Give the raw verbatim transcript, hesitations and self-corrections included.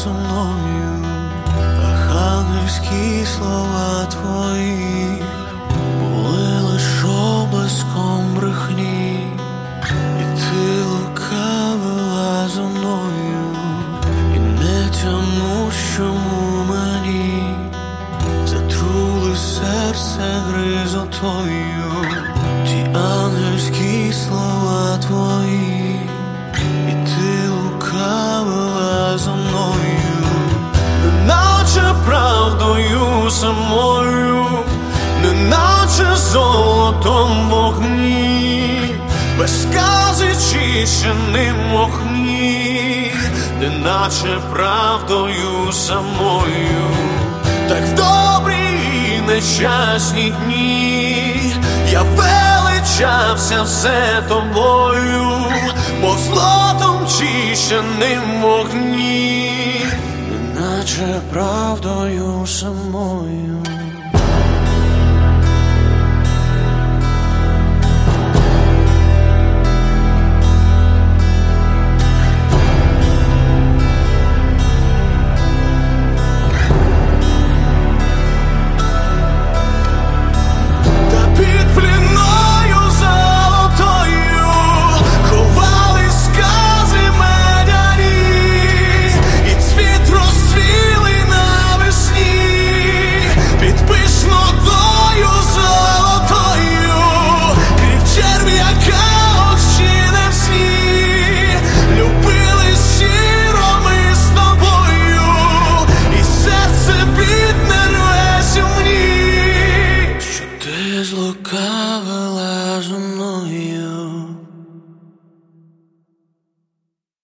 зо мною, архангельські слова твої були лиш облиском брехні, і ти лукавила зо мною, і не тому, чому мені затрули серце гризотою. Ті ангельські слова твої, і ти лукавила зо мною, неначе правдою самою, неначе золотом вогні, без скази чищеним вогні, неначе правдою самою. Так в добрі і нещасні дні я величався все тобою, мов злотом чищеним вогні, неначе правдою самою.